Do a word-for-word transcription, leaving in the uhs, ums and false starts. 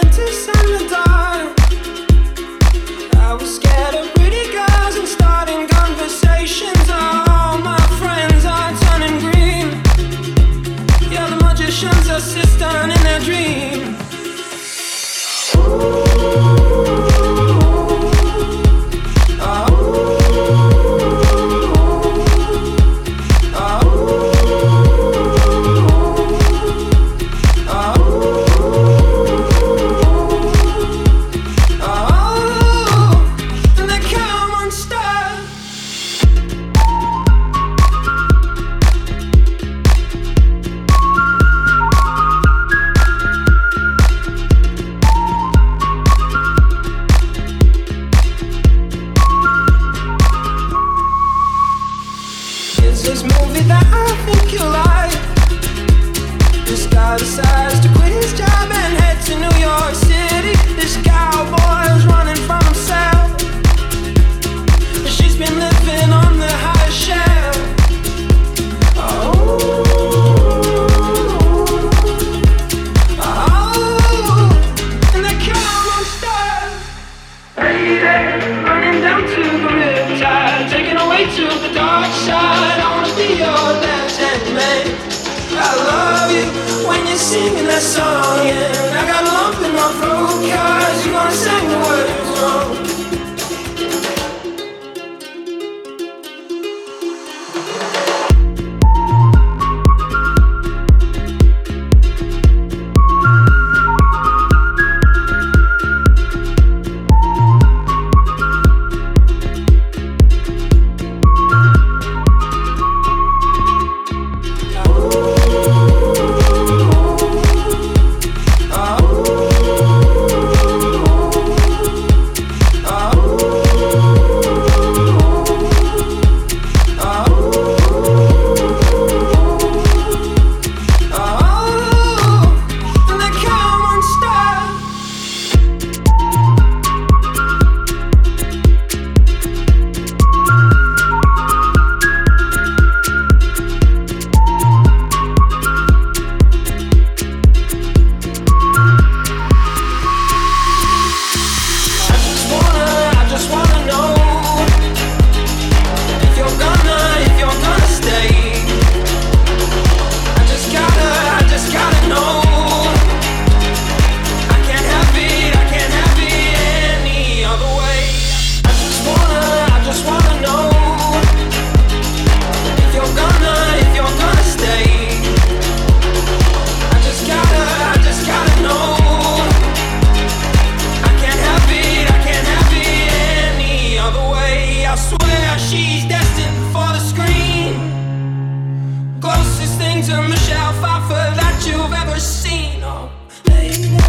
apprentice in the dark. I was scared of pretty girls and starting conversations. All my friends are turning green. Yeah, the magician's assistant in their dream. This movie that I think you like. This guy decides to quit his job and head to New York City. This cowboy's running from himself. She's been living on the high shelf. Oh, oh, and they come on stars. Lady, running down to the riptide, taken away to the dark side. I wanna be your left-hand man. I love you when you're singing that song, and I got a lump in my throat 'cause you're gonna sing the words wrong. She's destined for the screen. Closest thing to Michelle Pfeiffer that you've ever seen. Oh, lady.